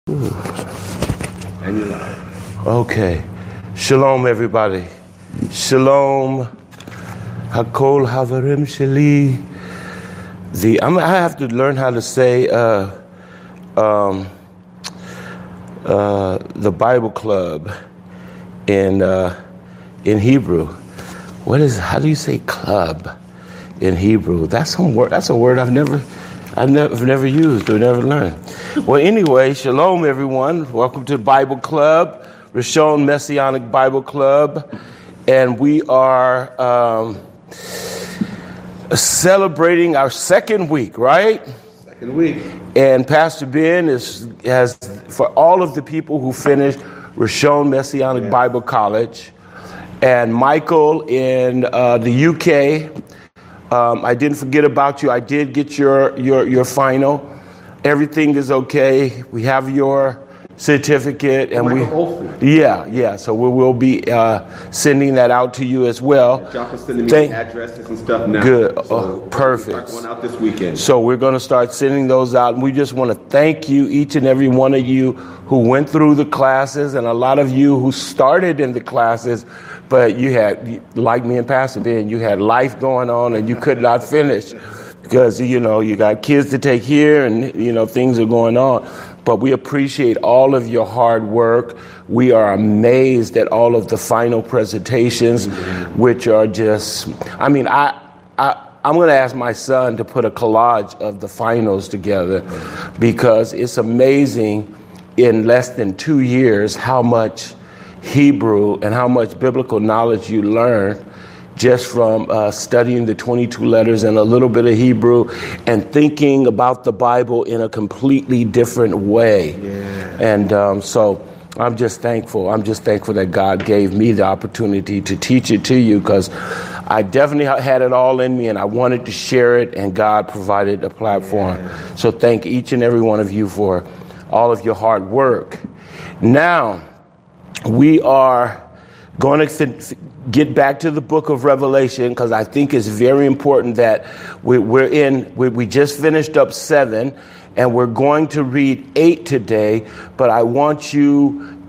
Ooh. And you're live. Okay. Shalom, everybody. Shalom. Hakol Havarim Shali. I have to learn how to say the Bible Club in Hebrew. How do you say club in Hebrew? That's a word I've never used or never learned. Well, anyway, shalom, everyone. Welcome to Bible Club, Rishon Messianic Bible Club. And we are celebrating our second week, right? Second week. And Pastor Ben has, for all of the people who finished Rishon Messianic Bible College, and Michael in the UK, I didn't forget about you. I did get your final. Everything is okay. We have your certificate, and so we will be sending that out to you as well. John is sending me addresses and stuff now. Good. So Perfect. Going out this weekend. So we're going to start sending those out, and we just want to thank you, each and every one of you who went through the classes, and a lot of you who started in the classes, but you had, like me and Pastor Ben, you had life going on and you could not finish because, you got kids to take here and, things are going on. But we appreciate all of your hard work. We are amazed at all of the final presentations, which are just, I'm going to ask my son to put a collage of the finals together because it's amazing in less than 2 years how much Hebrew and how much biblical knowledge you learn just from studying the 22 letters and a little bit of Hebrew and thinking about the Bible in a completely different way. Yeah. And so I'm just thankful. I'm just thankful that God gave me the opportunity to teach it to you because I definitely had it all in me and I wanted to share it, and God provided a platform. Yeah. So thank each and every one of you for all of your hard work. Now, we are going to get back to the book of Revelation because I think it's very important that we just finished up 7 and we're going to read 8 today, but I want you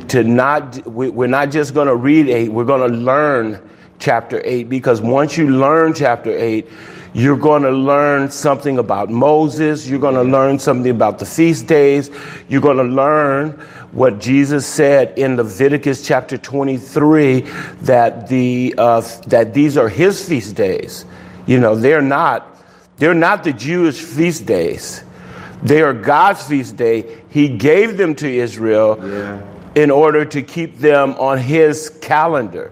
we're not just going to read 8, we're going to learn chapter 8, because once you learn chapter 8, you're going to learn something about Moses. You're going to learn something about the feast days. You're going to learn what Jesus said in Leviticus chapter 23, that that these are his feast days. They're not the Jewish feast days. They are God's feast day. He gave them to Israel in order to keep them on his calendar.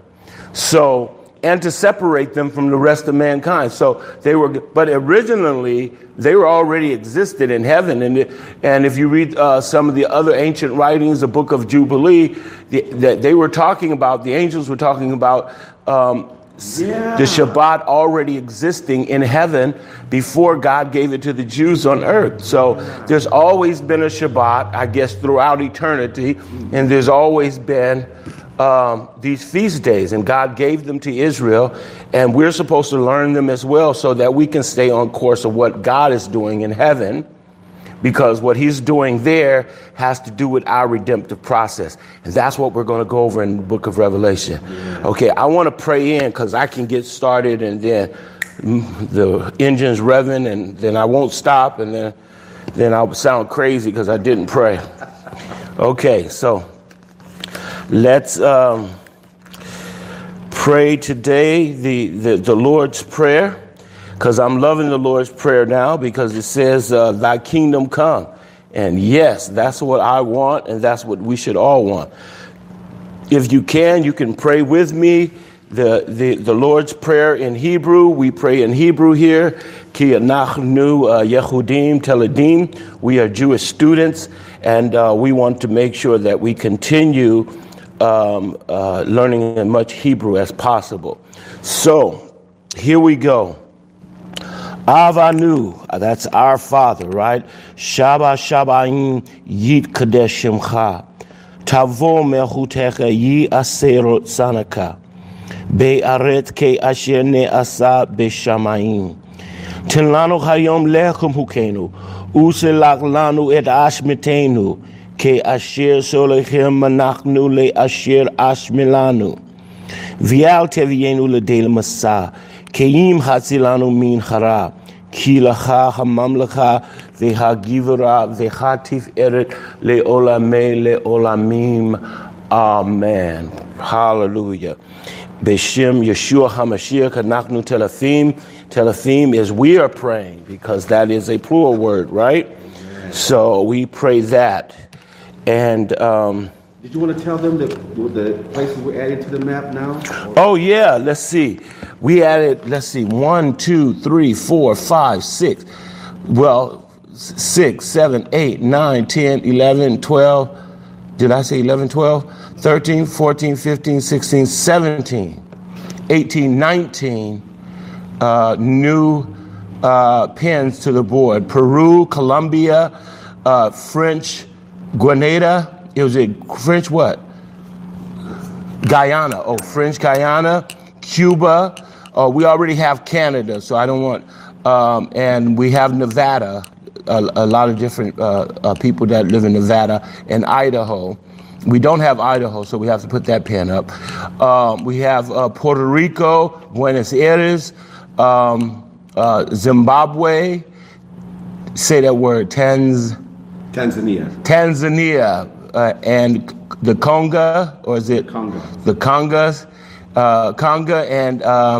And to separate them from the rest of mankind. But originally they were already existed in heaven. And if you read some of the other ancient writings, the book of Jubilee, the angels were talking about the Shabbat already existing in heaven before God gave it to the Jews on earth. So there's always been a Shabbat, I guess, throughout eternity. And there's always been these feast days, and God gave them to Israel, and we're supposed to learn them as well so that we can stay on course of what God is doing in heaven, because what he's doing there has to do with our redemptive process. And that's what we're going to go over in the book of Revelation. Okay, I want to pray in because I can get started and then the engine's revving and then I won't stop, and then I'll sound crazy because I didn't pray. Okay, so let's pray today the Lord's Prayer, because I'm loving the Lord's Prayer now because it says, thy kingdom come. And yes, that's what I want, and that's what we should all want. If you can pray with me the Lord's Prayer in Hebrew. We pray in Hebrew here. Ki anachnu Yehudim Teledim. We are Jewish students, and we want to make sure that we continue learning as much Hebrew as possible. So here we go. Avanu, that's our Father, right? Shaba Shabaim Yit Kadesh Shemcha. Tavo Mechutecha Yi Aserot Sanaka. Be'aret Ke Asher Ne'asa Beshamayim. Tin Lanu Hayom Lechem Hukenu. Uselach Lanu Et Ashmetenu. כאשר שולחים אנחנו לאשר אשמלנו. ואל תביאנו לידי למסע, כי אם הצילנו מן הרע, כי לך הממלכה והגבורה והתפארת לעולמי לעולמים. Amen. Hallelujah. B'Shem Yeshua HaMashiach אנחנו תלפים. Telaphim is we are praying, because that is a plural word, right? So we pray that. And did you want to tell them the places we're adding to the map now? Oh yeah, let's see. We added, 1, 2, 3, 4, 5, 6. Well, 6, 7, 8, 9, 10, 11, 12. Did I say 11, 12? 13, 14, 15, 16, 17, 18, 19 new pins to the board. Peru, Colombia, French Grenada. It was a French what? Guyana. Oh, French Guyana, Cuba. We already have Canada, so I don't want. And we have Nevada. A lot of different people that live in Nevada and Idaho. We don't have Idaho, so we have to put that pin up. We have Puerto Rico, Buenos Aires, Zimbabwe. Say that word, Tanzania. And the Congo, or is it? Congo. The Congas, Congo and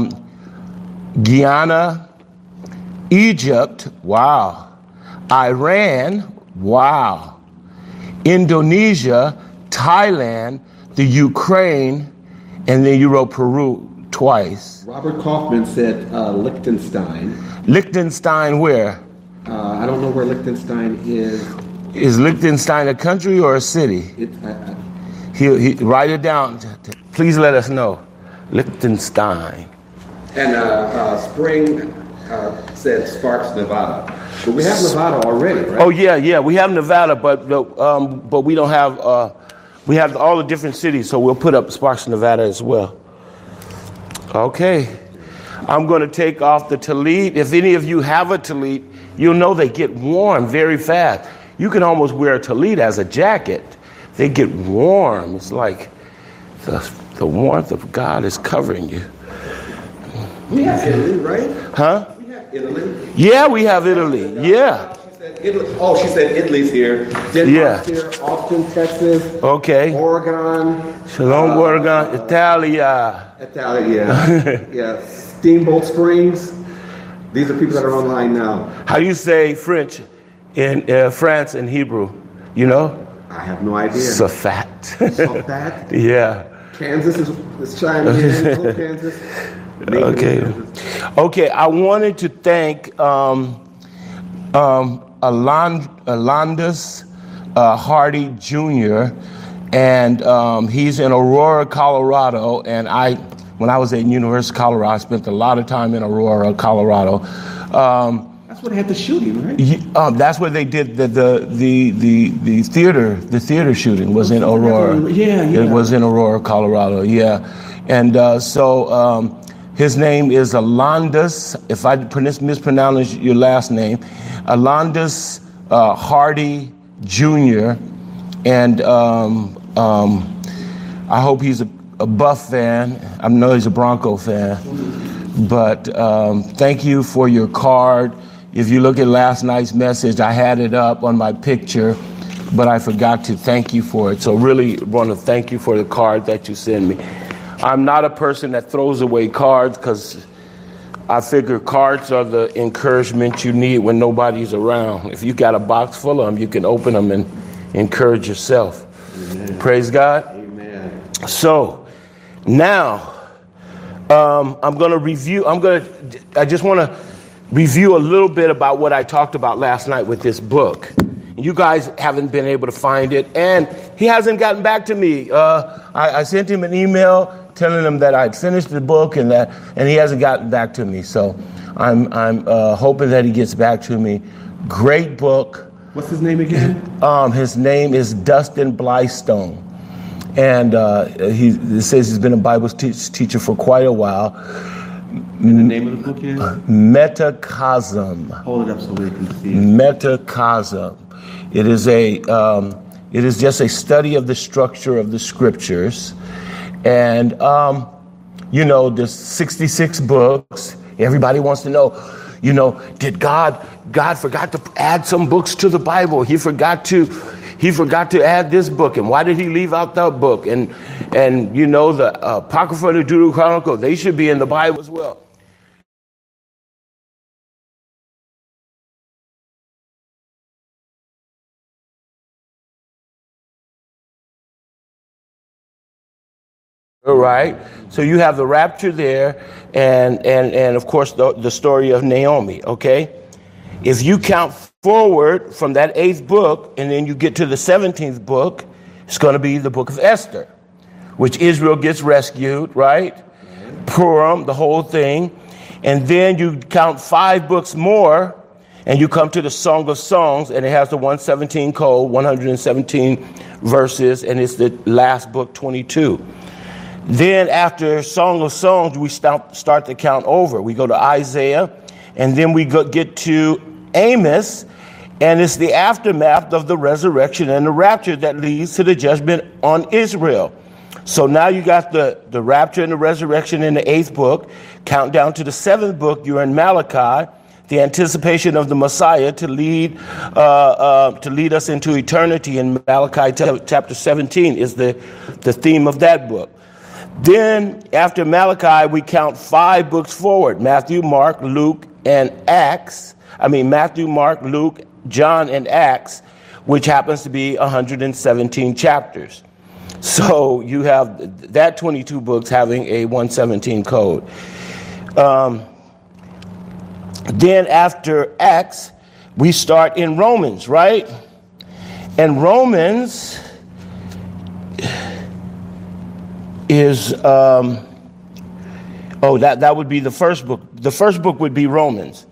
Guyana, Egypt, wow. Iran, wow. Indonesia, Thailand, the Ukraine, and then you wrote Peru twice. Robert Kaufman said Liechtenstein. Liechtenstein where? I don't know where Liechtenstein is. Is Liechtenstein a country or a city? He write it down. Please let us know. Liechtenstein. And Spring said Sparks, Nevada. But we have Nevada already, right? Oh yeah, we have Nevada, but we don't have. We have all the different cities, so we'll put up Sparks, Nevada as well. Okay, I'm going to take off the tallit. If any of you have a tallit, you'll know they get warm very fast. You can almost wear a tallit as a jacket. They get warm. It's like the warmth of God is covering you. We have Italy, right? Huh? We have Italy. Yeah, we have Italy. Yeah. She said Italy's here. Denmark's here. Austin, Texas. Okay. Oregon. Shalom, Oregon. Italia. Yeah. Steamboat Springs. These are people that are online now. How you say French in France in Hebrew? You know? I have no idea. Safat. Safat? Yeah. Kansas is chiming in. Hello, Kansas. Okay. I wanted to thank Alandis Hardy Jr. and he's in Aurora, Colorado. And when I was at University of Colorado, I spent a lot of time in Aurora, Colorado. That's where they had the shooting, right? That's where they did the theater shooting was in Aurora. Yeah. It was in Aurora, Colorado. Yeah, and so his name is Alandis. If I mispronounce your last name, Alandis Hardy Jr. And I hope he's a Buff fan. I know he's a Bronco fan. But thank you for your card. If you look at last night's message, I had it up on my picture, but I forgot to thank you for it. So really want to thank you for the card that you sent me. I'm not a person that throws away cards because I figure cards are the encouragement you need when nobody's around. If you got a box full of them, you can open them and encourage yourself. Amen. Praise God. Amen. So now I'm going to review. I just want to review a little bit about what I talked about last night with this book. You guys haven't been able to find it, and he hasn't gotten back to me. I sent him an email telling him that I'd finished the book and he hasn't gotten back to me. So I'm hoping that he gets back to me. Great book. What's his name again? His name is Dustin Blystone. And he says he's been a Bible teacher for quite a while. And the name of the book is? Metacosm. Hold it up so we can see it. Metacosm. It is a It is just a study of the structure of the scriptures. And, there's 66 books. Everybody wants to know, did God forgot to add some books to the Bible. He forgot to add this book. And why did he leave out that book? And the Apocrypha and the Deuterocanonical, they should be in the Bible as well. All right. So you have the rapture there and of course the story of Naomi. Okay. If you count forward from that 8th book and then you get to the 17th book, it's going to be the book of Esther, which Israel gets rescued, right? Purim, the whole thing. And then you count 5 books more and you come to the Song of Songs, and it has the 117 code, 117 verses, and it's the last book, 22. Then after Song of Songs, we start to count over. We go to Isaiah, and then we get to Amos, and it's the aftermath of the resurrection and the rapture that leads to the judgment on Israel. So now you got the rapture and the resurrection in the 8th book. Count down to the 7th book, you're in Malachi, the anticipation of the Messiah to lead us into eternity. In Malachi chapter 17 is the theme of that book. Then after Malachi, we count 5 books forward: Matthew, Mark, Luke, and Acts. Matthew, Mark, Luke, John, and Acts, which happens to be 117 chapters. So you have that 22 books having a 117 code. Then after Acts, we start in Romans, right? And Romans is that would be the first book. The first book would be Romans.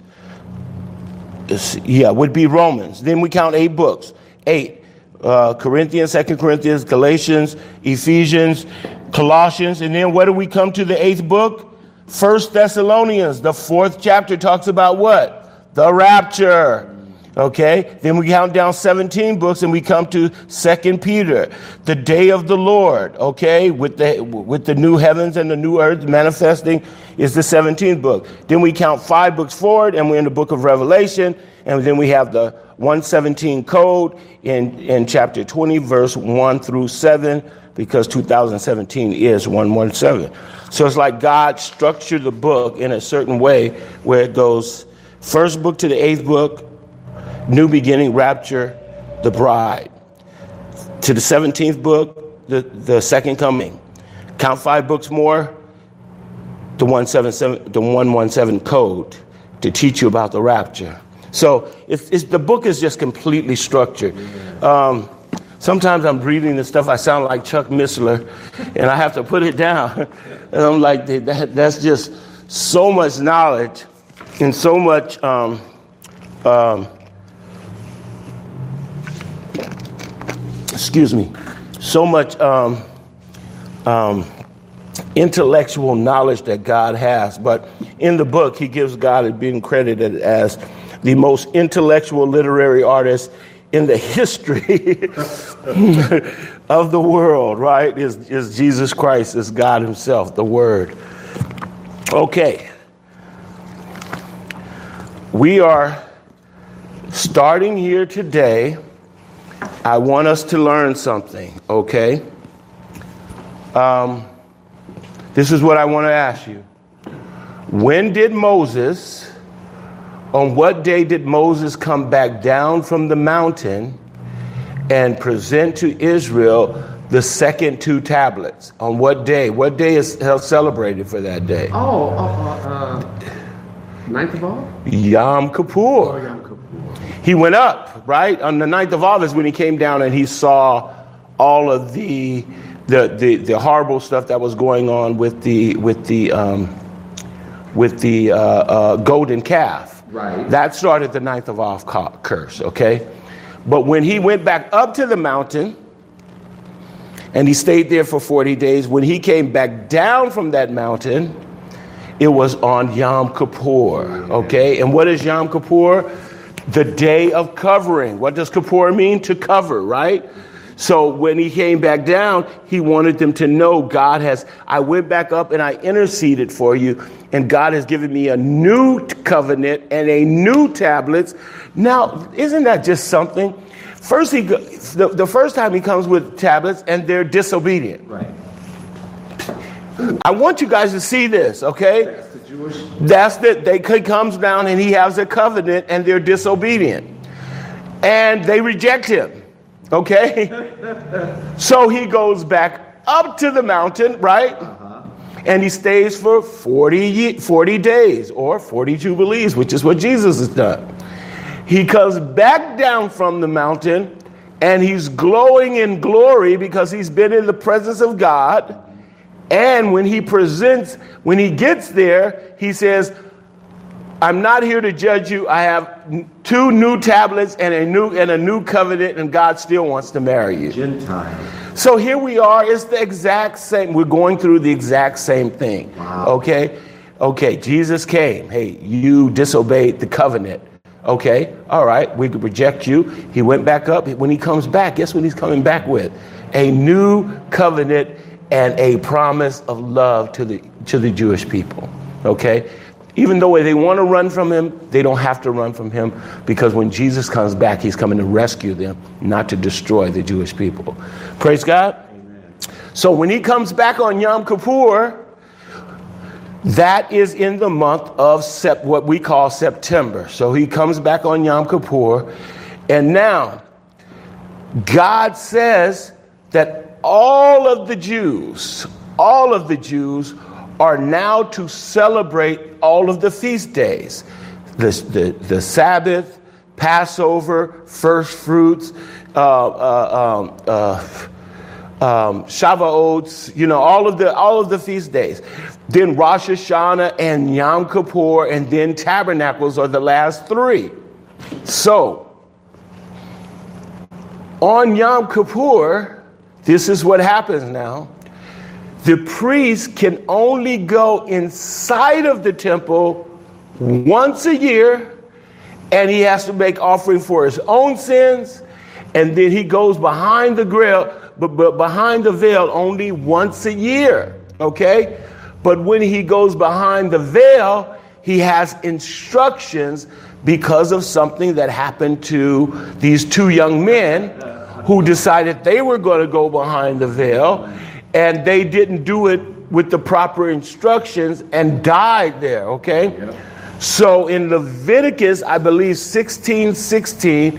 Would be Romans. Then we count 8 books. 8. Corinthians, 2 Corinthians, Galatians, Ephesians, Colossians. And then what do we come to the 8th book? 1 Thessalonians. The 4th chapter talks about what? The rapture. Okay, then we count down 17 books and we come to 2 Peter, the day of the Lord. Okay, with the new heavens and the new earth manifesting is the 17th book. Then we count 5 books forward and we're in the book of Revelation. And then we have the 117 code in chapter 20, verse 1 through 7, because 2017 is 117. So it's like God structured the book in a certain way where it goes first book to the 8th book, new beginning, rapture, the bride. To the 17th book, the second coming. Count 5 books more, the 117 code to teach you about the rapture. So the book is just completely structured. Sometimes I'm reading this stuff, I sound like Chuck Missler, and I have to put it down. And I'm like, that's just so much knowledge and so much so much intellectual knowledge that God has. But in the book, he gives God being credited as the most intellectual literary artist in the history of the world, right? Is Jesus Christ, is God himself, the Word. Okay. We are starting here today. I want us to learn something, okay? This is what I want to ask you. On what day did Moses come back down from the mountain and present to Israel the second 2 tablets? On what day? What day is celebrated for that day? 9th of Av? Yom Kippur. Oh, Yom Kippur. He went up, right? On the 9th of Av is when he came down and he saw all of the horrible stuff that was going on with the golden calf. Right. That started the 9th of Av curse, okay? But when he went back up to the mountain and he stayed there for 40 days, when he came back down from that mountain, it was on Yom Kippur, okay? And what is Yom Kippur? The day of covering. What does Kippur mean? To cover, right? So when he came back down, he wanted them to know I went back up and I interceded for you, and God has given me a new covenant and a new tablets. Now, isn't that just something? First, the first time he comes with tablets and they're disobedient. Right. I want you guys to see this, okay? That's the Jewish. He comes down and he has a covenant and they're disobedient. And they reject him, okay? So he goes back up to the mountain, right? And he stays for 40 days or 40 Jubilees, which is what Jesus has done. He comes back down from the mountain and he's glowing in glory because he's been in the presence of God. And when he gets there, he says, I'm not here to judge you. I have 2 new tablets and a new covenant, and God still wants to marry you. Gentile. So here we are. It's the exact same. We're going through the exact same thing. Wow. Okay. Jesus came. Hey, you disobeyed the covenant. Okay. All right. We could reject you. He went back up. When he comes back, guess what he's coming back with? A new covenant and a promise of love to the Jewish people. Okay. Even though they want to run from him, they don't have to run from him, because when Jesus comes back, he's coming to rescue them, not to destroy the Jewish people. Praise God. Amen. So when he comes back on Yom Kippur, that is in the month of what we call September. So he comes back on Yom Kippur, and now God says that all of the Jews are now to celebrate all of the feast days, the Sabbath, Passover, first fruits, Shavuot, all of the feast days. Then Rosh Hashanah and Yom Kippur, and then Tabernacles are the last 3. So on Yom Kippur, this is what happens now. The priest can only go inside of the temple once a year, and he has to make offering for his own sins, and then he goes behind the behind the veil only once a year, okay? But when he goes behind the veil, he has instructions because of something that happened to these 2 young men who decided they were going to go behind the veil. And they didn't do it with the proper instructions and died there, okay? Yep. So in Leviticus, I believe 16:16,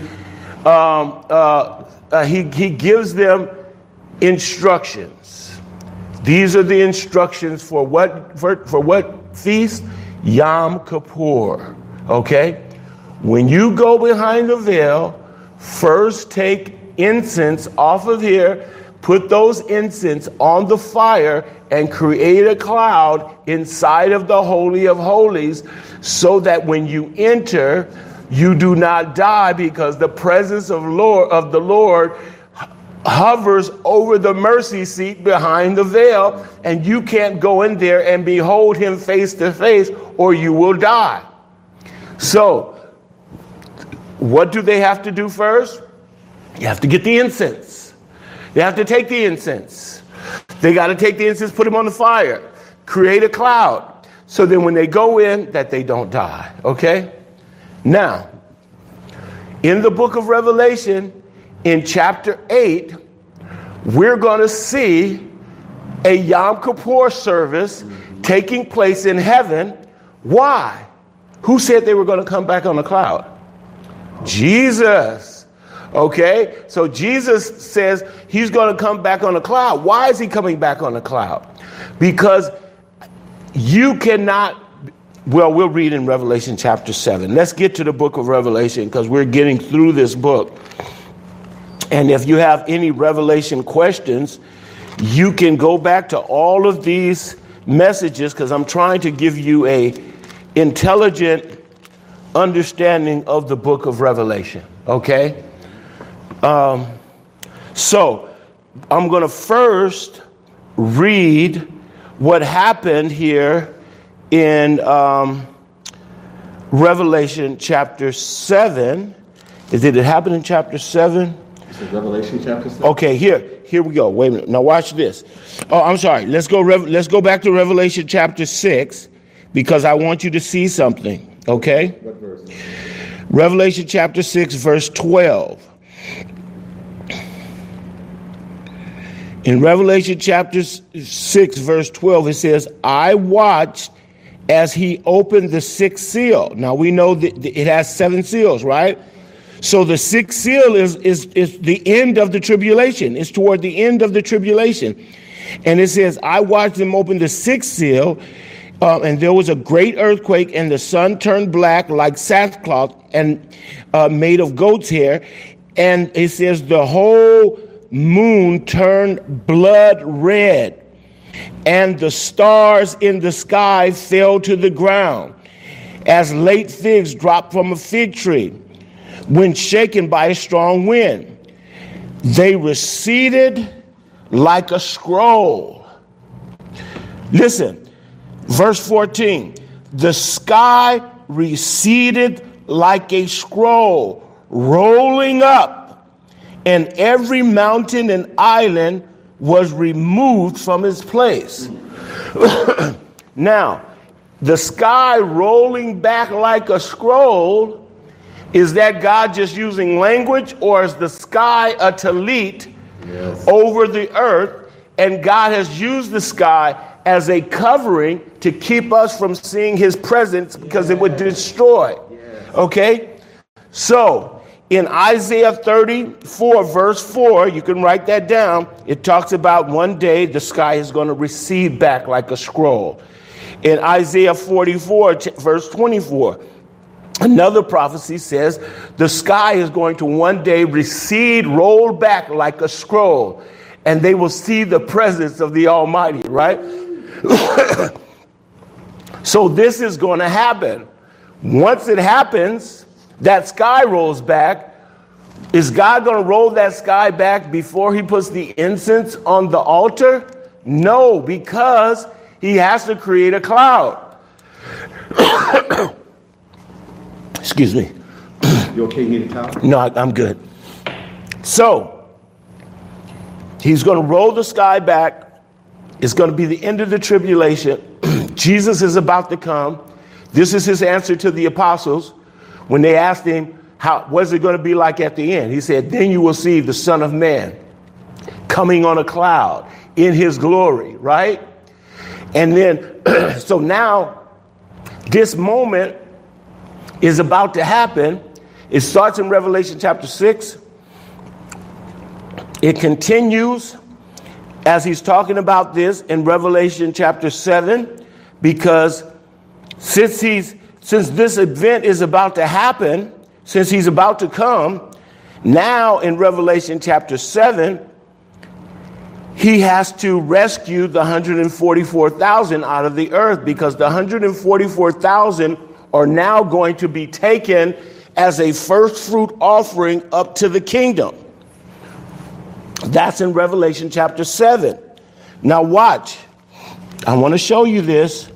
he gives them instructions. These are the instructions for what feast? Yom Kippur, okay? When you go behind the veil, first take incense off of here, put those incense on the fire, and create a cloud inside of the Holy of Holies, so that when you enter, you do not die, because the presence of the Lord hovers over the mercy seat behind the veil, and you can't go in there and behold him face to face, or you will die. So, what do they have to do first? You have to get the incense. They have to take the incense. They got to take the incense, put them on the fire, create a cloud, so then when they go in, that they don't die, okay? Now, in the book of Revelation, in chapter 8, we're going to see a Yom Kippur service taking place in heaven. Why? Who said they were going to come back on a cloud? Jesus. Okay, so Jesus says he's going to come back on a cloud. Why is he coming back on a cloud? Because you cannot, we'll read in Revelation chapter 7. Let's get to the book of Revelation, because we're getting through this book. And if you have any Revelation questions, you can go back to all of these messages, because I'm trying to give you a intelligent understanding of the book of Revelation, okay? So I'm going to first read what happened here in Revelation chapter 7. Did it happen in chapter 7? So Revelation chapter 6? Okay, here we go. Wait a minute. Now watch this. Oh, I'm sorry. Let's go back to Revelation chapter 6 because I want you to see something. Okay? What verse? Revelation chapter 6, verse 12. In Revelation chapter 6, verse 12, it says, I watched as he opened the sixth seal. Now we know that it has 7 seals, right? So the sixth seal is the end of the tribulation. It's toward the end of the tribulation. And it says, I watched him open the sixth seal, and there was a great earthquake, and the sun turned black like sackcloth and made of goat's hair. And it says the whole moon turned blood red, and the stars in the sky fell to the ground as late figs drop from a fig tree when shaken by a strong wind. They receded like a scroll. Listen, verse 14, the sky receded like a scroll, rolling up, and every mountain and island was removed from its place. Now, the sky rolling back like a scroll, is that God just using language, or is the sky a talit over the earth, and God has used the sky as a covering to keep us from seeing his presence because it would destroy? Okay? So, in Isaiah 34, verse 4, you can write that down. It talks about one day the sky is going to recede back like a scroll. In Isaiah 44, verse 24, another prophecy says the sky is going to one day recede, roll back like a scroll, and they will see the presence of the Almighty, right? So this is going to happen. Once it happens, that sky rolls back. Is God going to roll that sky back before he puts the incense on the altar? No, because he has to create a cloud. Excuse me. You okay, need a towel? No, I'm good. So, he's going to roll the sky back. It's going to be the end of the tribulation. Jesus is about to come. This is his answer to the apostles when they asked him, what's it going to be like at the end? He said, then you will see the Son of Man coming on a cloud in his glory, right? And then, so now this moment is about to happen. It starts in Revelation chapter 6. It continues as he's talking about this in Revelation chapter 7, because since this event is about to happen, since he's about to come, now in Revelation chapter 7, he has to rescue the 144,000 out of the earth, because the 144,000 are now going to be taken as a first fruit offering up to the kingdom. That's in Revelation chapter 7. Now watch. I want to show you this.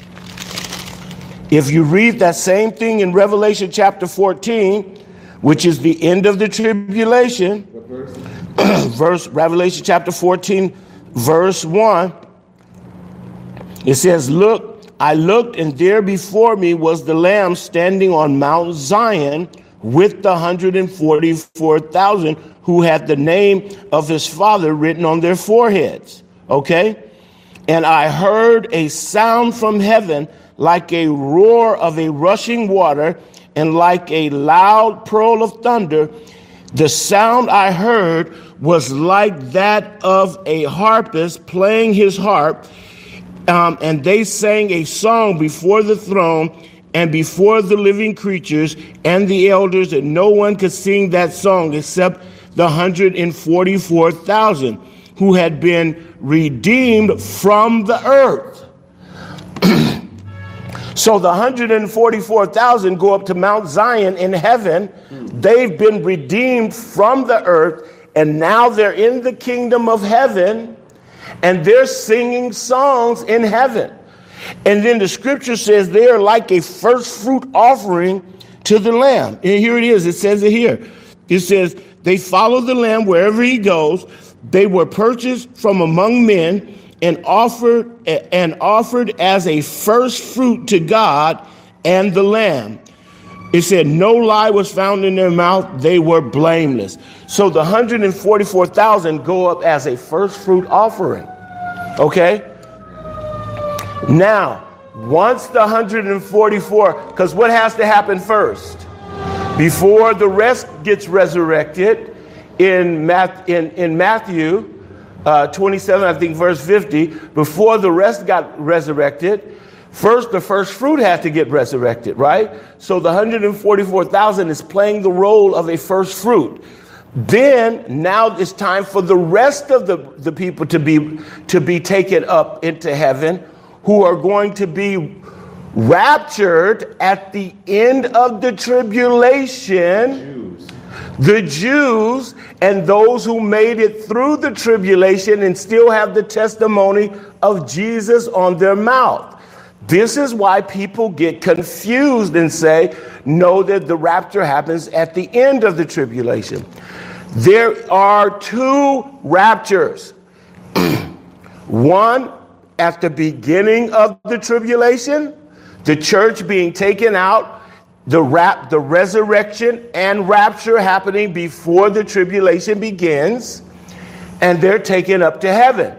If you read that same thing in Revelation chapter 14, which is the end of the tribulation, Revelation chapter 14, verse 1, it says, look, I looked, and there before me was the Lamb standing on Mount Zion with the 144,000 who had the name of his Father written on their foreheads. Okay? And I heard a sound from heaven like a roar of a rushing water, and like a loud peal of thunder. The sound I heard was like that of a harpist playing his harp, and they sang a song before the throne and before the living creatures and the elders, and no one could sing that song except the 144,000 who had been redeemed from the earth. So the 144,000 go up to Mount Zion in heaven. They've been redeemed from the earth, and now they're in the kingdom of heaven, and they're singing songs in heaven. And then the scripture says they are like a first fruit offering to the Lamb. And here it is. It says it here. It says They follow the Lamb wherever he goes. They were purchased from among men and offered as a first fruit to God and the Lamb. It said no lie was found in their mouth. They were blameless. So the 144,000 go up as a first fruit offering. Okay? Now, once the 144, because what has to happen first? Before the rest gets resurrected, in Matthew 27, I think verse 50, before the rest got resurrected, first the first fruit had to get resurrected, right? So the 144,000 is playing the role of a first fruit. Then now it's time for the rest of the people to be taken up into heaven, who are going to be raptured at the end of the tribulation. The Jews and those who made it through the tribulation and still have the testimony of Jesus on their mouth. This is why people get confused and say, no, that the rapture happens at the end of the tribulation. There are two raptures. One at the beginning of the tribulation, the church being taken out, the resurrection and rapture happening before the tribulation begins, and they're taken up to heaven.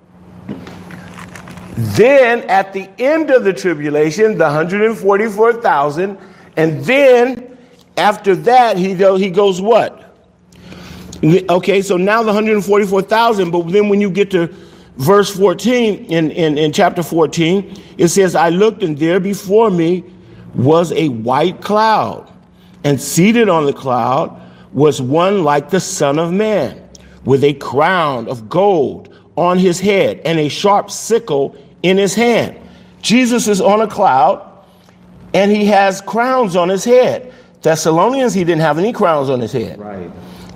Then at the end of the tribulation, the 144,000, and then after that, he goes what? Okay, so now the 144,000, but then when you get to verse 14 in chapter 14, it says, I looked, and there before me was a white cloud, and seated on the cloud was one like the Son of Man, with a crown of gold on his head and a sharp sickle in his hand. Jesus is on a cloud, and he has crowns on his head. Thessalonians, he didn't have any crowns on his head. Right.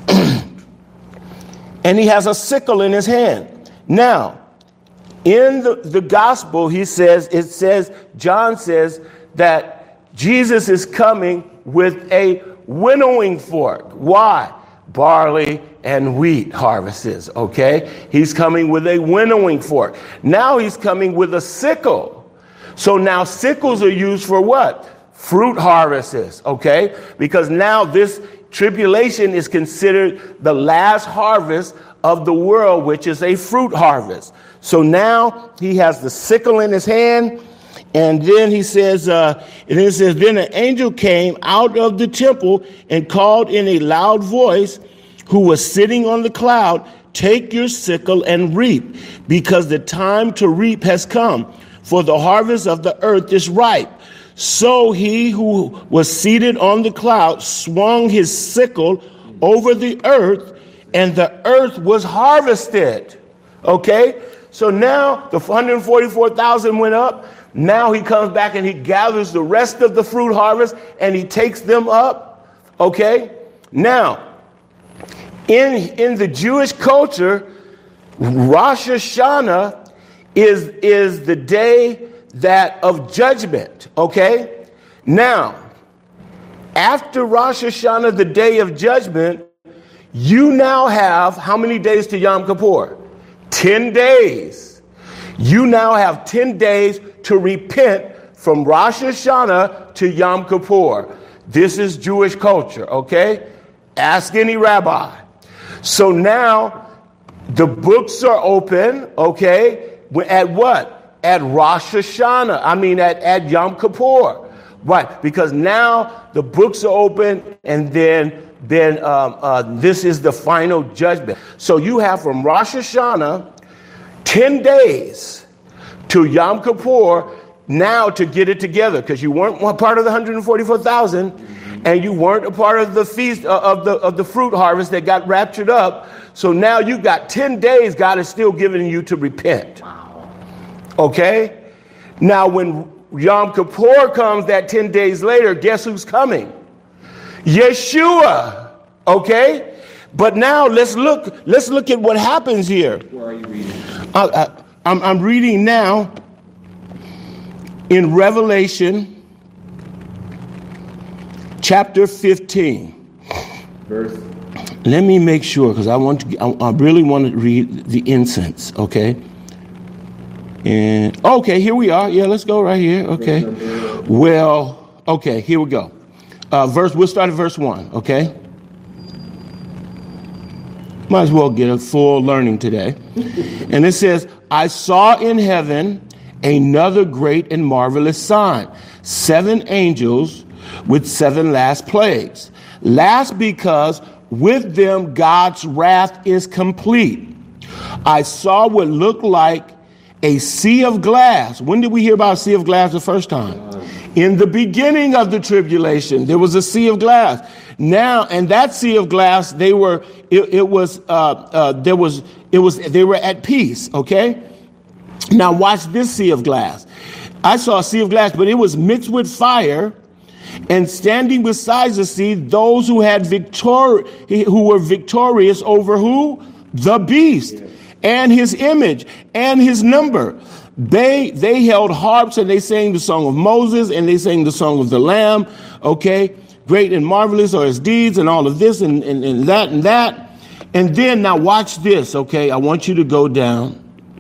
And he has a sickle in his hand. Now, in the gospel, John says that Jesus is coming with a winnowing fork. Why? Barley and wheat harvests, okay? He's coming with a winnowing fork. Now he's coming with a sickle. So now sickles are used for what? Fruit harvests, okay? Because now this tribulation is considered the last harvest of the world, which is a fruit harvest. So now he has the sickle in his hand, and then he says, then an angel came out of the temple and called in a loud voice, who was sitting on the cloud, take your sickle and reap, because the time to reap has come, for the harvest of the earth is ripe. So he who was seated on the cloud swung his sickle over the earth, and the earth was harvested. Okay? So now the 144,000 went up. Now he comes back and he gathers the rest of the fruit harvest and he takes them up. Okay? Now, in the Jewish culture, Rosh Hashanah is the day of judgment. Okay? Now, after Rosh Hashanah, the day of judgment, you now have how many days to Yom Kippur? 10 days. You now have 10 days to repent from Rosh Hashanah to Yom Kippur. This is Jewish culture, okay? Ask any rabbi. So now the books are open, okay? At what? At Rosh Hashanah. At Yom Kippur. Right, because now the books are open, and then this is the final judgment. So you have from Rosh Hashanah 10 days to Yom Kippur now to get it together, because you weren't part of the 144,000, and you weren't a part of the feast of the fruit harvest that got raptured up. So now you got 10 days God is still giving you to repent. Wow. Okay? Now when Yom Kippur comes that 10 days later, guess who's coming? Yeshua. Okay? But now let's look at what happens here. Where are you reading? I'm reading now in Revelation chapter 15. Verse? Let me make sure, because I really want to read the incense, okay? And okay, here we are. Yeah, let's go right here. Okay. Well, okay, here we go. We'll start at verse 1, okay? Might as well get a full learning today. And it says, I saw in heaven another great and marvelous sign, 7 angels with 7 last plagues. Last because with them God's wrath is complete. I saw what looked like a sea of glass. When did we hear about a sea of glass the first time? In the beginning of the tribulation, there was a sea of glass. Now, and that sea of glass, they were at peace. Okay. Now watch this sea of glass. I saw a sea of glass, but it was mixed with fire, and standing beside the sea, those who were victorious over who? The beast. And his image and his number. They held harps and they sang the song of Moses and they sang the song of the Lamb. Okay, great and marvelous are his deeds and all of this and that and that. And then now watch this. Okay, I want you to go down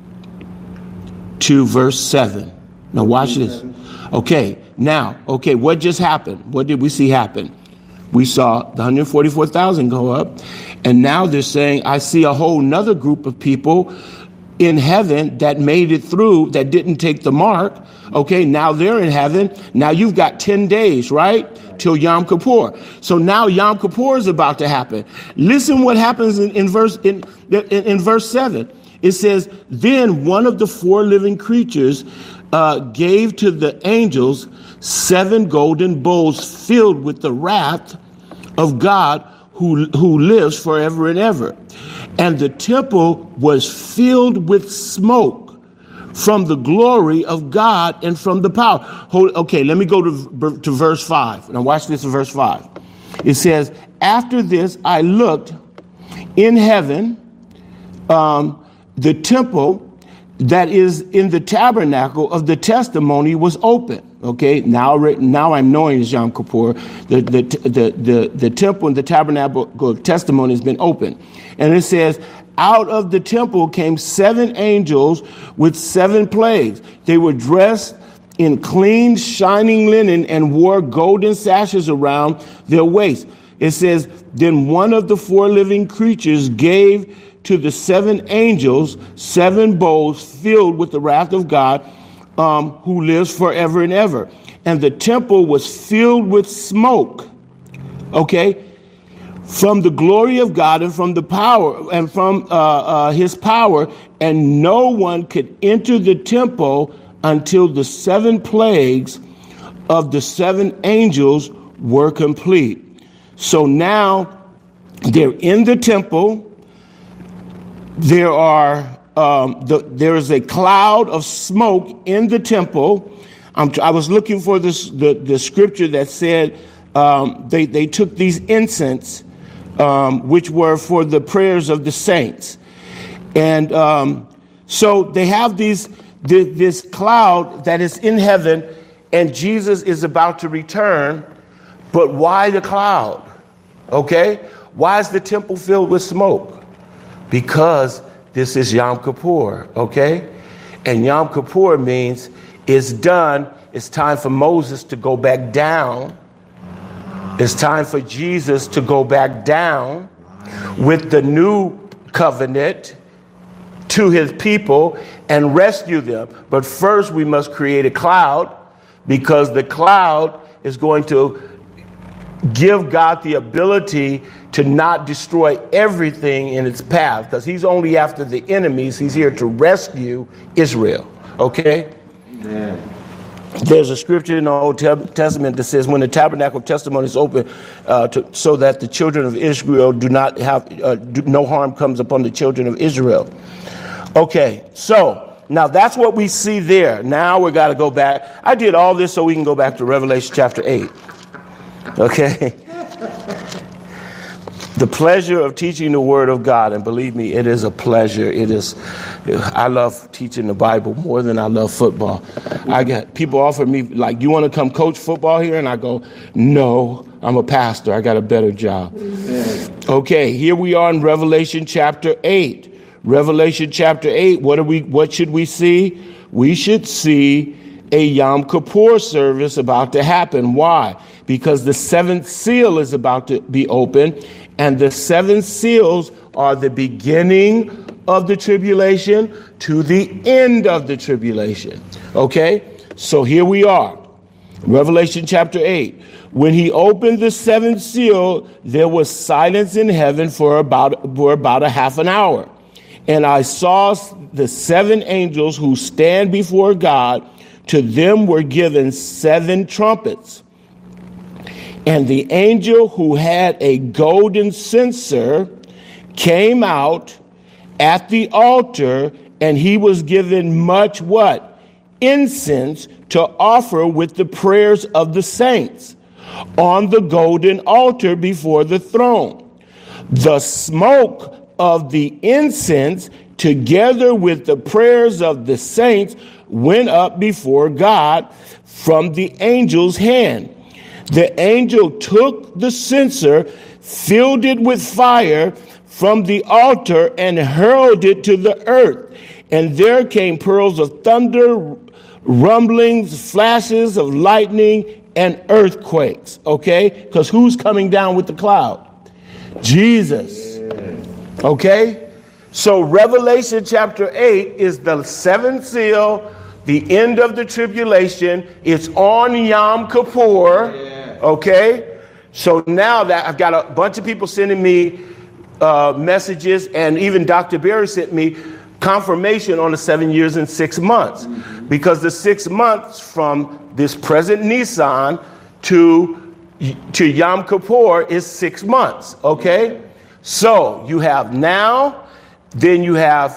to verse 7. Now watch this. Okay, now, okay, what just happened? What did we see happen? We saw the 144,000 go up. And now they're saying, I see a whole nother group of people in heaven that made it through, that didn't take the mark. Okay, now they're in heaven. Now you've got 10 days, right? Till Yom Kippur. So now Yom Kippur is about to happen. Listen what happens in verse 7. It says, then one of the 4 living creatures gave to the angels 7 golden bowls filled with the wrath of God who lives forever and ever. And the temple was filled with smoke from the glory of God and from the power. Okay, let me go to verse 5. Now watch this in verse 5. It says, after this I looked in heaven, the temple that is in the tabernacle of the testimony was open. Okay, now I'm knowing it's Yom Kippur. The temple and the tabernacle of testimony has been opened. And it says, out of the temple came 7 angels with 7 plagues. They were dressed in clean, shining linen and wore golden sashes around their waists. It says, then one of the 4 living creatures gave to the 7 angels 7 bowls filled with the wrath of God, who lives forever and ever. And the temple was filled with smoke, okay, from the glory of God and from the power and from his power. And no one could enter the temple until the 7 plagues of the 7 angels were complete. So now they're in the temple. There is a cloud of smoke in the temple. I was looking for the scripture that said they took these incense, which were for the prayers of the saints, and so they have this cloud that is in heaven, and Jesus is about to return. But why the cloud? Okay, why is the temple filled with smoke? Because this is Yom Kippur, okay? And Yom Kippur means it's done. It's time for Moses to go back down. It's time for Jesus to go back down with the new covenant to his people and rescue them. But first we must create a cloud, because the cloud is going to give God the ability to not destroy everything in its path, because he's only after the enemies. He's here to rescue Israel. Okay? Yeah. There's a scripture in the Old Testament that says, when the tabernacle of testimony is open, so that the children of Israel do not have, no harm comes upon the children of Israel. Okay, so now that's what we see there. Now we got to go back. I did all this so we can go back to Revelation chapter 8. Okay? The pleasure of teaching the Word of God, and believe me, it is a pleasure. I love teaching the Bible more than I love football. I get people offer me, like, you want to come coach football here? And I go, no, I'm a pastor. I got a better job. Okay, here we are in Revelation chapter 8. Revelation chapter 8, what should we see? We should see a Yom Kippur service about to happen. Why? Because the seventh seal is about to be opened, and the seven seals are the beginning of the tribulation to the end of the tribulation. Okay? So here we are. Revelation chapter 8. When he opened the seventh seal, there was silence in heaven for about a half an hour. And I saw the seven angels who stand before God. To them were given seven trumpets. And the angel who had a golden censer came out at the altar, and he was given much what? Incense to offer with the prayers of the saints on the golden altar before the throne. The smoke of the incense, together with the prayers of the saints, went up before God from the angel's hand. The angel took the censer, filled it with fire from the altar, and hurled it to the earth. And there came pearls of thunder, rumblings, flashes of lightning, and earthquakes. Okay? Because who's coming down with the cloud? Jesus. Okay? So Revelation chapter 8 is the seventh seal, the end of the tribulation. It's on Yom Kippur. Okay? So now that I've got a bunch of people sending me messages, and even Dr. Berry sent me confirmation on the 7 years and 6 months. Because the 6 months from this present Nisan to Yom Kippur is 6 months. Okay? So you have now, then you have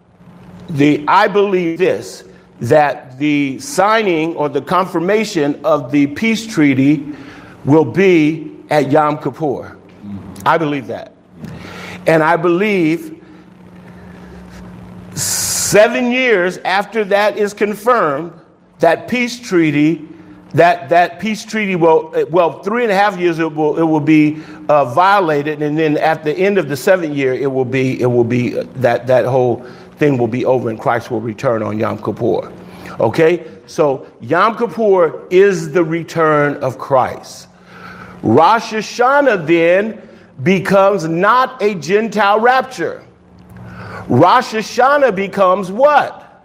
I believe this, that the signing or the confirmation of the peace treaty will be at Yom Kippur. I believe that. And I believe 7 years after that is confirmed, that peace treaty, that peace treaty will, 3.5 years it will be violated, and then at the end of the 7th year it will be that whole thing will be over, and Christ will return on Yom Kippur. Okay, so Yom Kippur is the return of Christ. Rosh Hashanah then becomes not a Gentile rapture. Rosh Hashanah becomes what?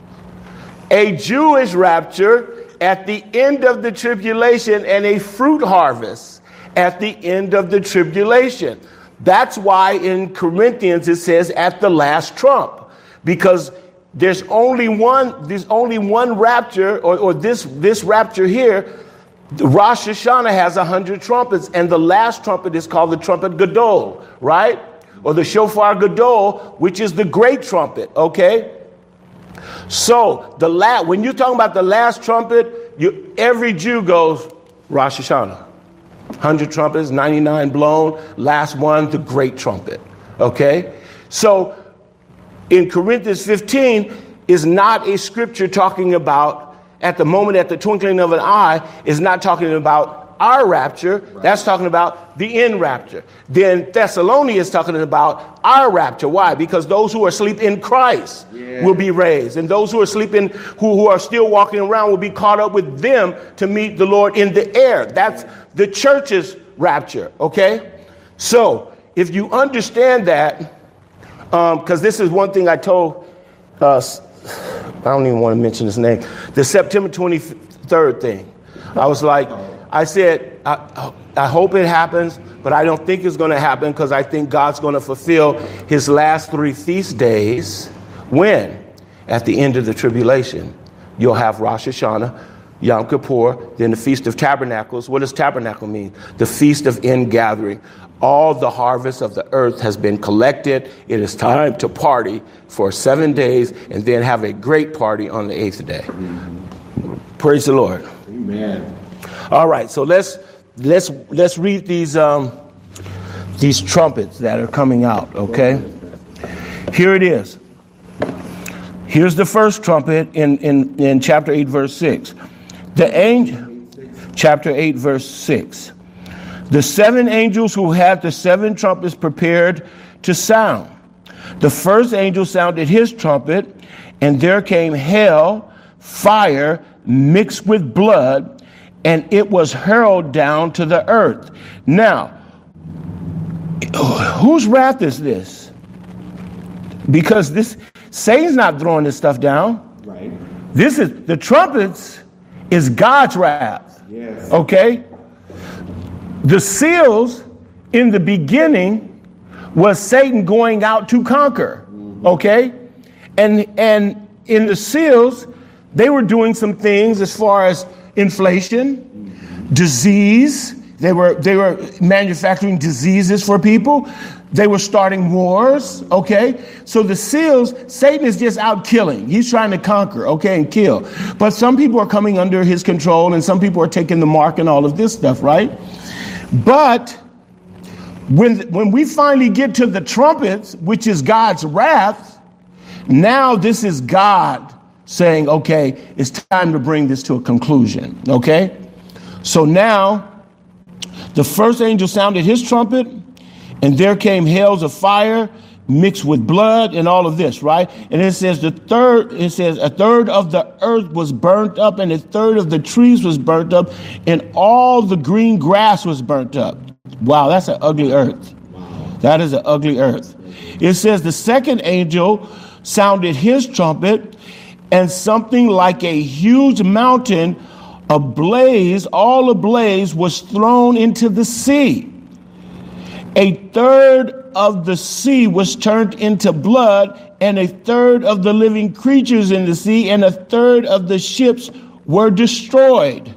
A Jewish rapture at the end of the tribulation, and a fruit harvest at the end of the tribulation. That's why in Corinthians it says at the last trump, because there's only one rapture, or this rapture here. Rosh Hashanah has 100 trumpets, and the last trumpet is called the trumpet Gadol, right? Or the shofar Gadol, which is the great trumpet, okay? So when you're talking about the last trumpet, every Jew goes Rosh Hashanah. 100 trumpets, 99 blown, last one, the great trumpet, okay? So in Corinthians 15 is not a scripture talking about at the moment, at the twinkling of an eye, is not talking about our rapture. Right. That's talking about the end rapture. Then Thessalonians is talking about our rapture. Why? Because those who are asleep in Christ will be raised. And those who are sleeping, who are still walking around, will be caught up with them to meet the Lord in the air. That's the church's rapture. Okay? So if you understand that, because this is one thing I told us, I don't even want to mention his name, the September 23rd thing. I was like, I said, I hope it happens, but I don't think it's going to happen, because I think God's going to fulfill his last 3 feast days. When? At the end of the tribulation. You'll have Rosh Hashanah, Yom Kippur, then the Feast of Tabernacles. What does tabernacle mean? The Feast of Ingathering. All the harvest of the earth has been collected. It is time to party for 7 days, and then have a great party on the 8th day. Praise the Lord. Amen. All right, so let's read these trumpets that are coming out. Okay, here it is. Here's the first trumpet in chapter 8, verse 6. The angel, chapter 8, verse 6. The 7 angels who had the 7 trumpets prepared to sound. The first angel sounded his trumpet, and there came hail, fire mixed with blood, and it was hurled down to the earth. Now, whose wrath is this? Because Satan's not throwing this stuff down. Right. This is the trumpets is God's wrath. Yes. Okay? The seals in the beginning was Satan going out to conquer. Okay? And in the seals, they were doing some things as far as inflation, disease. They were manufacturing diseases for people. They were starting wars, okay? So the seals, Satan is just out killing. He's trying to conquer, okay, and kill. But some people are coming under his control, and some people are taking the mark and all of this stuff, right? But when we finally get to the trumpets, which is God's wrath, now this is God saying, okay, it's time to bring this to a conclusion, okay? So now the first angel sounded his trumpet, and there came hails of fire mixed with blood and all of this, right? And it says a third of the earth was burnt up, and a third of the trees was burnt up, and all the green grass was burnt up. Wow, that's an ugly earth. That is an ugly earth. It says the second angel sounded his trumpet, and something like a huge mountain all ablaze, was thrown into the sea. A third of the sea was turned into blood, and a third of the living creatures in the sea, and a third of the ships were destroyed.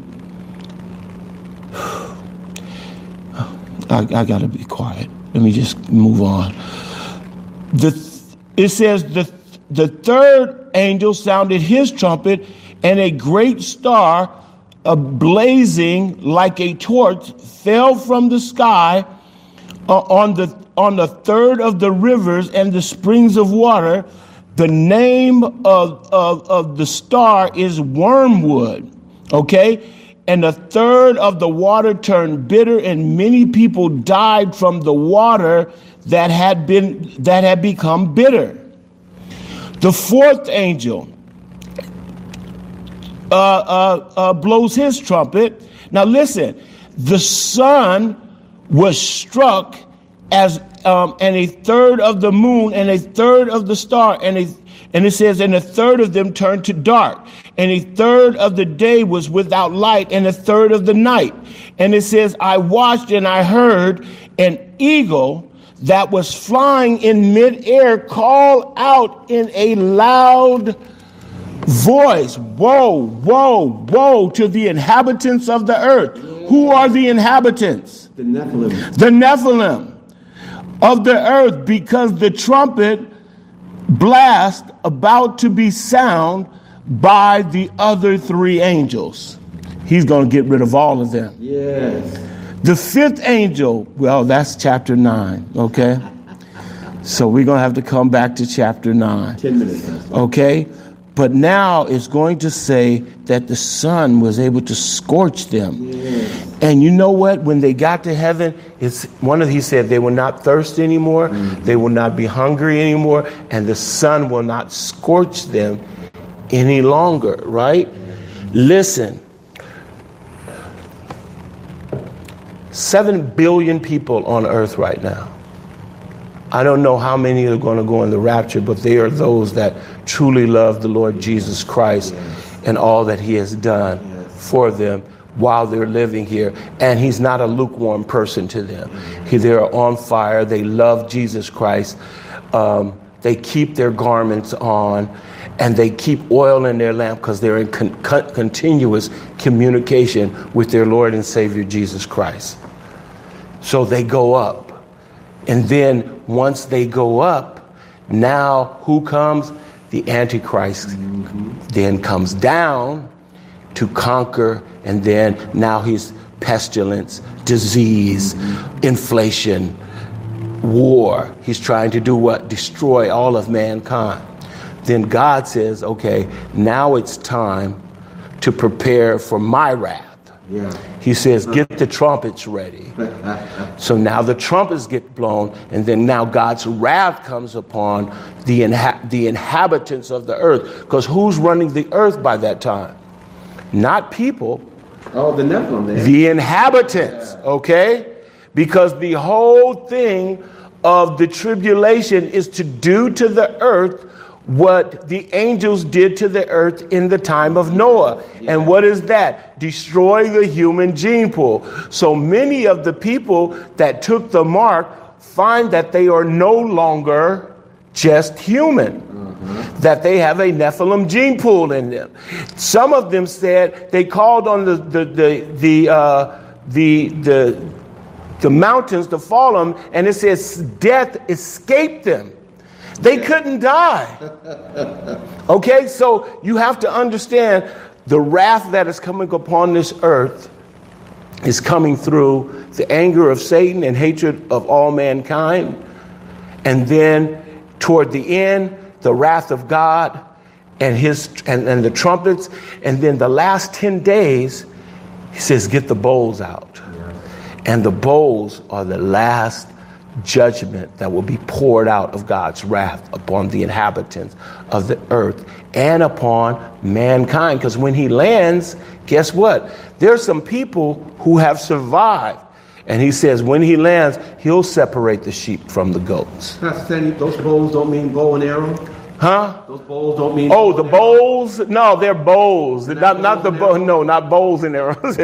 I got to be quiet. Let me just move on. It says the third angel sounded his trumpet, and a great star, blazing like a torch, fell from the sky on the third of the rivers and the springs of water. The name of the star is Wormwood. Okay? And a third of the water turned bitter, and many people died from the water that had become bitter. The fourth angel blows his trumpet. Now listen, the sun was struck and a third of the moon and a third of the star, and it says, and a third of them turned to dark, and a third of the day was without light, and a third of the night. And it says, I watched and I heard an eagle that was flying in midair call out in a loud voice, woe, woe, woe to the inhabitants of the earth. Who are the inhabitants? The Nephilim. The Nephilim of the earth, because the trumpet blast about to be sound by the other 3 angels. He's going to get rid of all of them. Yes. The 5th angel, well, that's chapter 9, okay? So we're going to have to come back to chapter 9. 10 minutes. Okay? But now it's going to say that the sun was able to scorch them. Yes. And you know what? When they got to heaven, he said they will not thirst anymore. Mm-hmm. They will not be hungry anymore. And the sun will not scorch them any longer, right? Listen. 7 billion people on earth right now. I don't know how many are going to go in the rapture, but they are those that truly love the Lord Jesus Christ and all that he has done for them while they're living here. And he's not a lukewarm person to them. They're on fire. They love Jesus Christ. They keep their garments on, and they keep oil in their lamp because they're in continuous communication with their Lord and Savior Jesus Christ. So they go up. And then once they go up, now who comes? The Antichrist then comes down to conquer, and then now he's pestilence, disease, inflation, war. He's trying to do what? Destroy all of mankind. Then God says, okay, now it's time to prepare for my wrath. Yeah. He says, get the trumpets ready. So now the trumpets get blown, and then now God's wrath comes upon the inhabitants of the earth. Because who's running the earth by that time? Not people. Oh, the Nephilim there. The inhabitants, okay? Because the whole thing of the tribulation is to do to the earth what the angels did to the earth in the time of Noah. Yeah. And what is that? Destroy the human gene pool. So many of the people that took the mark find that they are no longer just human, that they have a Nephilim gene pool in them. Some of them said they called on the mountains to fall them, and it says death escaped them. They couldn't die. Okay, so you have to understand the wrath that is coming upon this earth is coming through the anger of Satan and hatred of all mankind. And then toward the end, the wrath of God and and the trumpets. And then the last 10 days, he says, get the bowls out. And the bowls are the last judgment that will be poured out of God's wrath upon the inhabitants of the earth and upon mankind. Because when he lands, guess what? There's some people who have survived. And he says when he lands, he'll separate the sheep from the goats. Those bowls don't mean bow and arrow? Huh? Those bowls don't mean... Oh, the bowls? No, they're bowls. Not the bow. No, not bowls and arrows.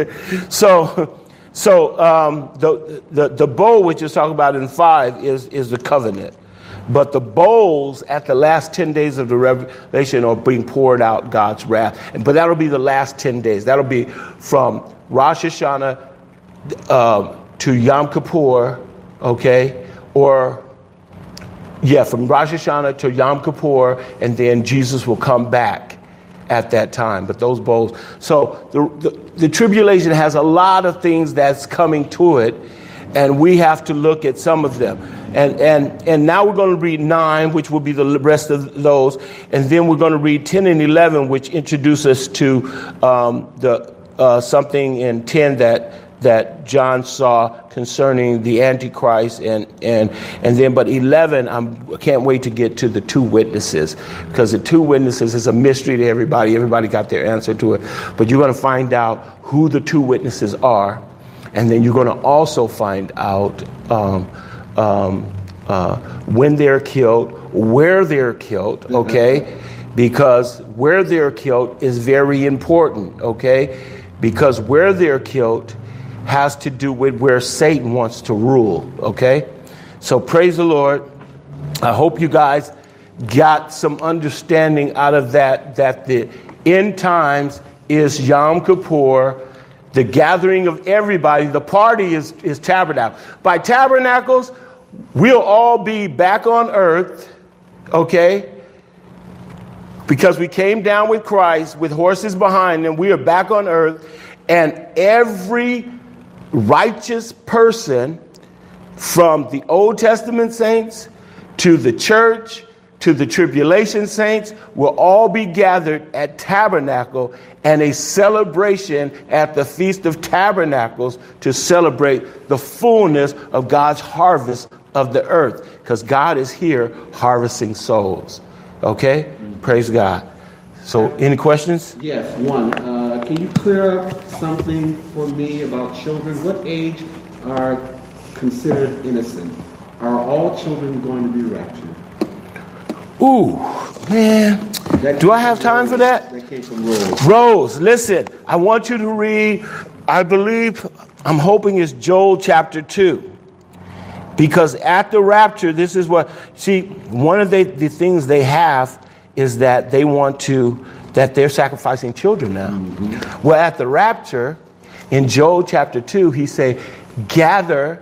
So the bowl which is talking about in 5 is the covenant. But the bowls at the last 10 days of the revelation are being poured out God's wrath. But that'll be the last 10 days. That'll be from Rosh Hashanah to Yom Kippur, okay? Or, yeah, from Rosh Hashanah to Yom Kippur, and then Jesus will come back at that time. But those bowls. So the tribulation has a lot of things that's coming to it, and we have to look at some of them. And now we're going to read 9, which will be the rest of those, and then we're going to read 10 and 11, which introduce us to something in 10 that John saw concerning the Antichrist, and then but 11 I can't wait to get to the 2 witnesses, because the 2 witnesses is a mystery to everybody. Everybody got their answer to it, but you're going to find out who the 2 witnesses are, and then you're going to also find out when they're killed, where they're killed, okay? Because where they're killed is very important, okay? Because where they're killed has to do with where Satan wants to rule, okay? So praise the Lord. I hope you guys got some understanding out of that the end times is Yom Kippur, the gathering of everybody. The party is tabernacle. By tabernacles, we'll all be back on earth, okay? Because we came down with Christ with horses behind them. We are back on earth, and every righteous person from the Old Testament saints to the church to the tribulation saints will all be gathered at tabernacle, and a celebration at the Feast of Tabernacles to celebrate the fullness of God's harvest of the earth, because God is here harvesting souls. Okay? Praise God. So any questions? Yes, one. Can you clear up something for me about children? What age are considered innocent? Are all children going to be raptured? Ooh, man. Do I have time for that? That came from Rose. Rose, listen. I want you to read, I'm hoping it's Joel chapter 2. Because at the rapture, this is what, see, one of the things they have is that that they're sacrificing children now. Mm-hmm. Well, at the rapture, in Joel chapter 2, he says, gather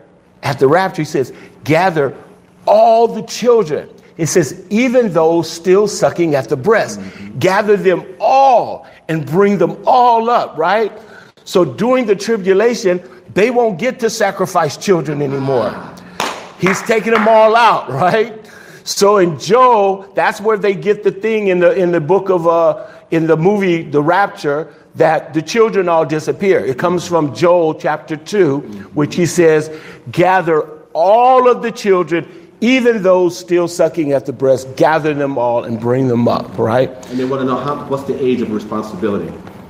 all the children. It says, even those still sucking at the breast, gather them all and bring them all up, right? So during the tribulation, they won't get to sacrifice children anymore. He's taking them all out, right? So in Joel, that's where they get the thing in the book of in the movie The Rapture, that the children all disappear. It comes from Joel chapter 2, which he says, gather all of the children, even those still sucking at the breast, gather them all and bring them up, right? And they want to know what's the age of responsibility?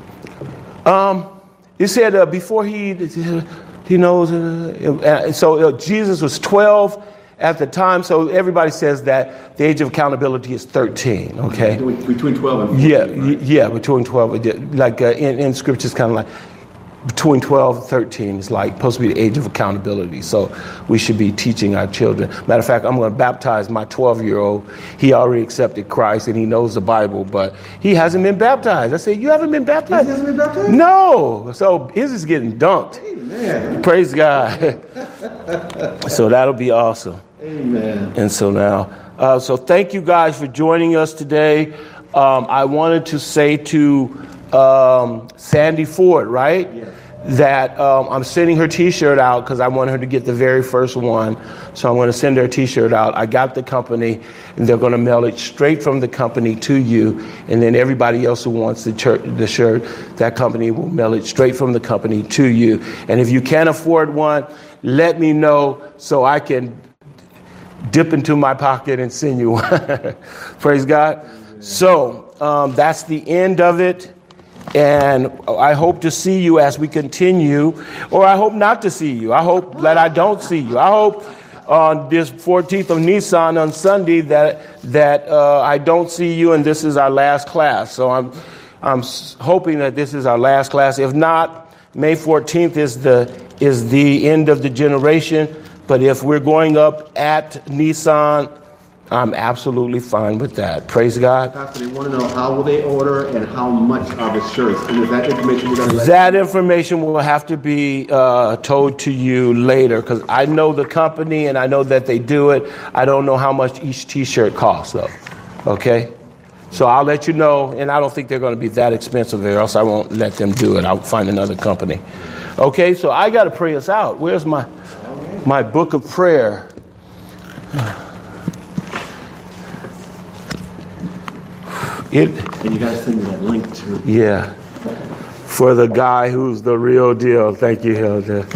He said before he knows, so Jesus was 12 at the time, so everybody says that the age of accountability is 13, okay? Between 12 and 14, right? Yeah, between 12, like in scriptures, kind of like between 12 and 13 is like supposed to be the age of accountability, so we should be teaching our children. Matter of fact, I'm going to baptize my 12-year-old. He already accepted Christ and he knows the Bible, but he hasn't been baptized. I said, you haven't been baptized? He hasn't been baptized? No. So his is getting dunked. Amen. Praise God. So that'll be awesome. Amen. And so now, so thank you guys for joining us today. I wanted to say to Sandy Ford, right? Yes. That I'm sending her T-shirt out because I want her to get the very first one. So I'm going to send her a T-shirt out. I got the company, and they're going to mail it straight from the company to you. And then everybody else who wants the shirt, that company will mail it straight from the company to you. And if you can't afford one, let me know so I can dip into my pocket and send you one. Praise God. Amen. So that's the end of it. And I hope to see you as we continue, or I hope not to see you. I hope that I don't see you. I hope on this 14th of Nisan on Sunday that I don't see you and this is our last class. So I'm hoping that this is our last class. If not, May 14th is the end of the generation. But if we're going up at Nisan, I'm absolutely fine with that. Praise God. Pastor, they want to know how will they order and how much are the shirts? And is that information we're going to let That information will have to be told to you later because I know the company and I know that they do it. I don't know how much each T-shirt costs, though. Okay? So I'll let you know, and I don't think they're going to be that expensive or else I won't let them do it. I'll find another company. Okay, so I got to pray us out. Where's my book of prayer? And you got to send me that link too. Yeah. For the guy who's the real deal. Thank you, Hilda.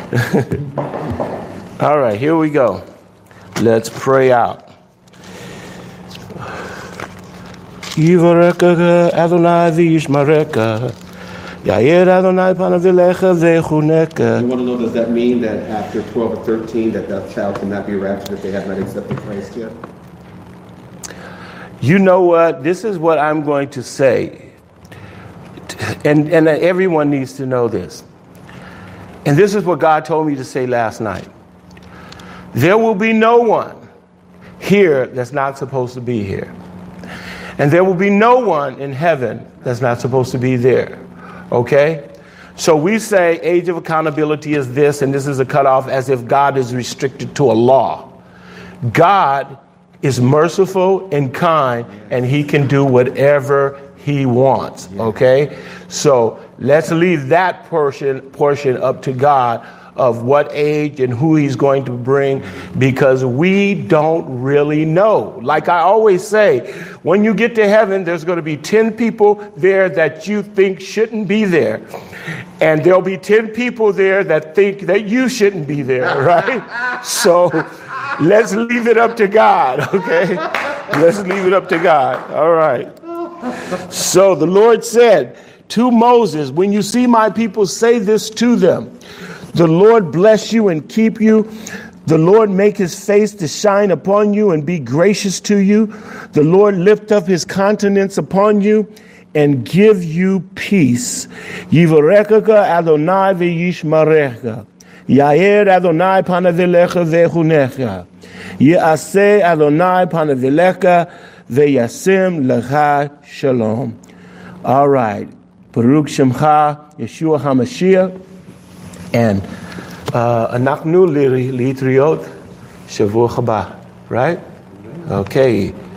All right, here we go. Let's pray out. Yivareka Adonai v'yishmareka. Yair Adonai panavilecha v'echuneka. You want to know, does that mean that after 12 or 13 that child cannot be raptured if they have not accepted Christ yet? You know what? This is what I'm going to say. And everyone needs to know this. And this is what God told me to say last night. There will be no one here that's not supposed to be here. And there will be no one in heaven that's not supposed to be there. Okay? So we say age of accountability is this, and this is a cutoff as if God is restricted to a law. God is merciful and kind, and he can do whatever he wants. Okay? So let's leave that portion up to God of what age and who he's going to bring, because we don't really know. Like I always say, when you get to heaven, there's going to be 10 people there that you think shouldn't be there. And there'll be 10 people there that think that you shouldn't be there, right? So let's leave it up to God, okay? Let's leave it up to God. All right. So the Lord said to Moses, when you see my people, say this to them. The Lord bless you and keep you. The Lord make his face to shine upon you and be gracious to you. The Lord lift up his countenance upon you and give you peace. Yivarekaka Adonai v'yishmarecha. Yair Adonai panavilecha v'echunecha. Ye'aseh Adonai panavilecha v'yasem lecha shalom. All right. Baruch Shemcha Yeshua HaMashiach. And anachnu litriot shavua haba, right? Okay.